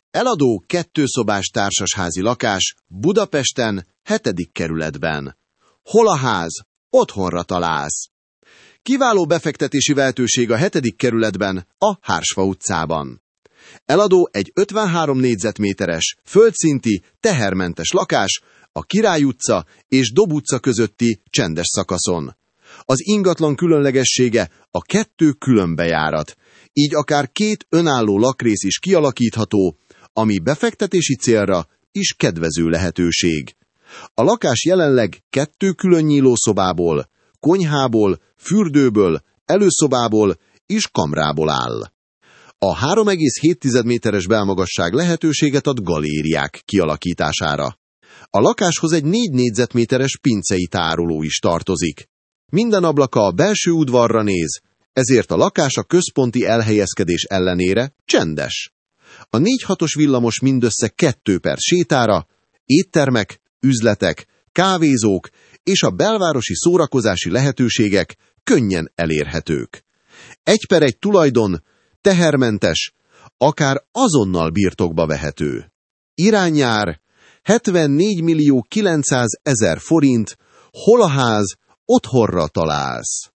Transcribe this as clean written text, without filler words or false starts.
Eladó 2 szobás társasházi lakás Budapesten, 7. kerületben. Hol a ház? Otthonra találsz. Kiváló befektetési lehetőség a 7. kerületben, a Hársfa utcában. Eladó egy 53 négyzetméteres, földszinti, tehermentes lakás a Király utca és Dob utca közötti csendes szakaszon. Az ingatlan különlegessége a 2 különbejárat, így akár 2 önálló lakrész is kialakítható, ami befektetési célra is kedvező lehetőség. A lakás jelenleg 2 külön nyílószobából, konyhából, fürdőből, előszobából és kamrából áll. A 3,7 méteres belmagasság lehetőséget ad galériák kialakítására. A lakáshoz egy 4 négyzetméteres pincei tároló is tartozik. Minden ablaka a belső udvarra néz, ezért a lakás a központi elhelyezkedés ellenére csendes. A 4-6-os villamos mindössze 2 perc sétára, éttermek, üzletek, kávézók és a belvárosi szórakozási lehetőségek könnyen elérhetők. 1/1 tulajdon, tehermentes, akár azonnal birtokba vehető. Irányár 74.900.000 forint, hol a ház, otthonra találsz.